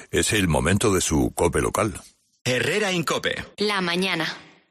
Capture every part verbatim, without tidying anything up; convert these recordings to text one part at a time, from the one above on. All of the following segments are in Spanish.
Es el momento de su COPE local. Herrera Incope. La mañana.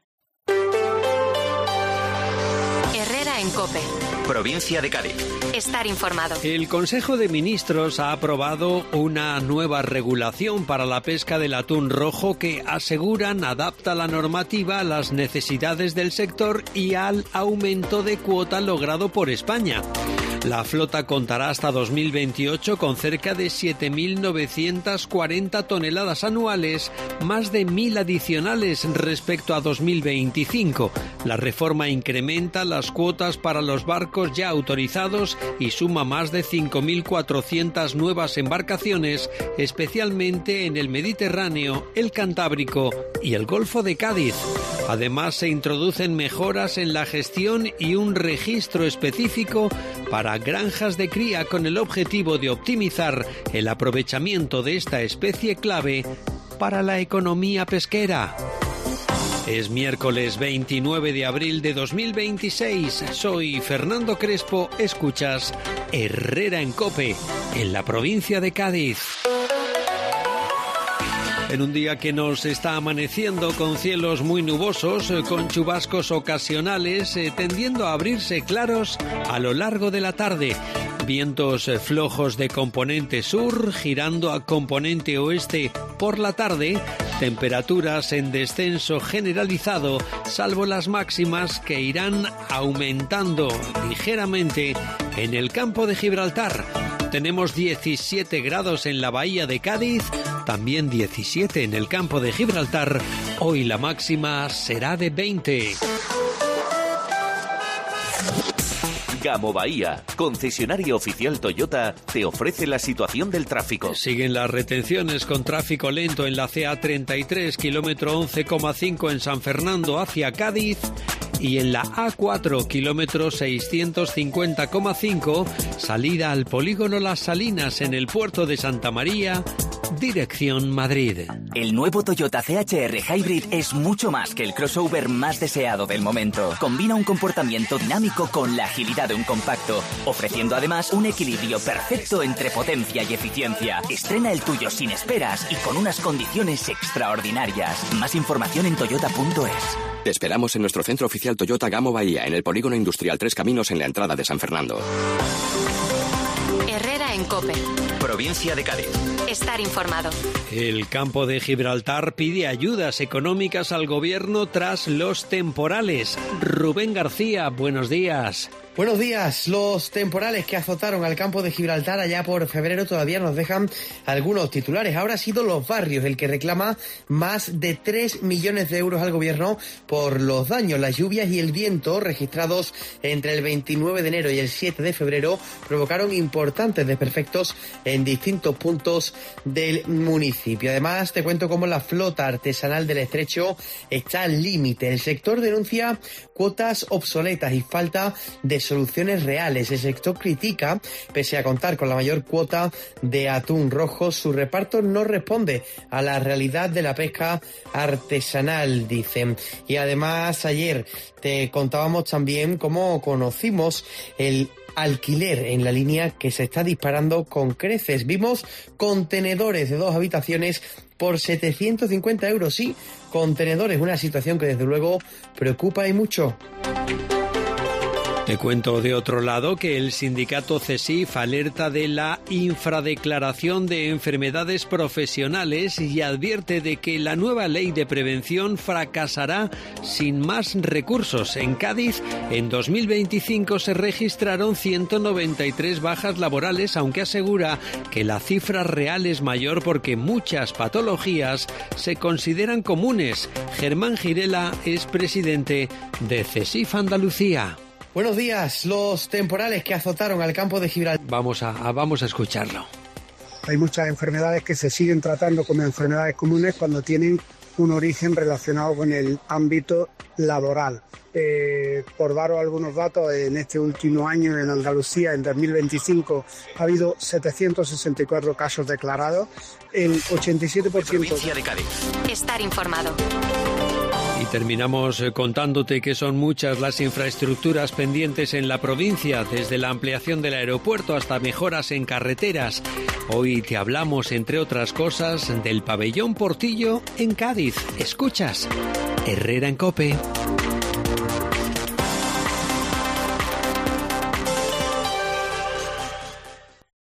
Herrera en COPE. Provincia de Cádiz. Estar informado. El Consejo de Ministros ha aprobado una nueva regulación para la pesca del atún rojo que, aseguran, adapta la normativa a las necesidades del sector y al aumento de cuota logrado por España. La flota contará hasta dos mil veintiocho con cerca de siete mil novecientas cuarenta toneladas anuales, más de mil adicionales respecto a dos mil veinticinco. La reforma incrementa las cuotas para los barcos ya autorizados y suma más de cinco mil cuatrocientas nuevas embarcaciones, especialmente en el Mediterráneo, el Cantábrico y el Golfo de Cádiz. Además, se introducen mejoras en la gestión y un registro específico para granjas de cría con el objetivo de optimizar el aprovechamiento de esta especie clave para la economía pesquera. Es miércoles veintinueve de abril de dos mil veintiséis. Soy Fernando Crespo. Escuchas Herrera en COPE, en la provincia de Cádiz. En un día que nos está amaneciendo con cielos muy nubosos, con chubascos ocasionales, eh, tendiendo a abrirse claros a lo largo de la tarde. Vientos eh, flojos de componente sur, girando a componente oeste por la tarde. Temperaturas en descenso generalizado, salvo las máximas que irán aumentando ligeramente en el campo de Gibraltar. Tenemos diecisiete grados en la bahía de Cádiz, también diecisiete en el campo de Gibraltar. Hoy la máxima será de veinte. Gamo Bahía, concesionario oficial Toyota, te ofrece la situación del tráfico. Siguen las retenciones con tráfico lento en la C A treinta y tres, kilómetro once coma cinco en San Fernando hacia Cádiz, y en la A cuatro, kilómetro seiscientos cincuenta coma cinco, salida al polígono Las Salinas en el puerto de Santa María, dirección Madrid. El nuevo Toyota C H R Hybrid es mucho más que el crossover más deseado del momento. Combina un comportamiento dinámico con la agilidad de un compacto, ofreciendo además un equilibrio perfecto entre potencia y eficiencia. Estrena el tuyo sin esperas y con unas condiciones extraordinarias. Más información en toyota punto es. Te esperamos en nuestro centro oficial Toyota Gamo Bahía, en el polígono industrial Tres Caminos, en la entrada de San Fernando. Herrera en COPE. Provincia de Cádiz. Estar informado. El campo de Gibraltar pide ayudas económicas al gobierno tras los temporales. Rubén García, buenos días. Buenos días. Los temporales que azotaron al campo de Gibraltar allá por febrero todavía nos dejan algunos titulares. Ahora ha sido Los Barrios el que reclama más de tres millones de euros al gobierno por los daños. Las lluvias y el viento registrados entre el veintinueve de enero y el siete de febrero provocaron importantes desperfectos en distintos puntos del municipio. Además, te cuento cómo la flota artesanal del estrecho está al límite. El sector denuncia cuotas obsoletas y falta de soluciones reales. El sector critica, pese a contar con la mayor cuota de atún rojo, su reparto no responde a la realidad de la pesca artesanal, dicen. Y además, ayer te contábamos también cómo conocimos el alquiler en la línea que se está disparando con creces. Vimos contenedores de dos habitaciones por setecientos cincuenta euros. Sí, contenedores, una situación que desde luego preocupa y mucho. Te cuento de otro lado que el sindicato CESIF alerta de la infradeclaración de enfermedades profesionales y advierte de que la nueva ley de prevención fracasará sin más recursos. En Cádiz, en dos mil veinticinco se registraron ciento noventa y tres bajas laborales, aunque asegura que la cifra real es mayor porque muchas patologías se consideran comunes. Germán Girela es presidente de CESIF Andalucía. Buenos días. Los temporales que azotaron al campo de Gibraltar. Vamos a, a, vamos a escucharlo. Hay muchas enfermedades que se siguen tratando como enfermedades comunes cuando tienen un origen relacionado con el ámbito laboral. Eh, por daros algunos datos, en este último año en Andalucía, en dos mil veinticinco, ha habido setecientos sesenta y cuatro casos declarados. El ochenta y siete por ciento... Provincia de Cádiz. Estar informado. Y terminamos contándote que son muchas las infraestructuras pendientes en la provincia, desde la ampliación del aeropuerto hasta mejoras en carreteras. Hoy te hablamos, entre otras cosas, del pabellón Portillo en Cádiz. Escuchas Herrera en COPE.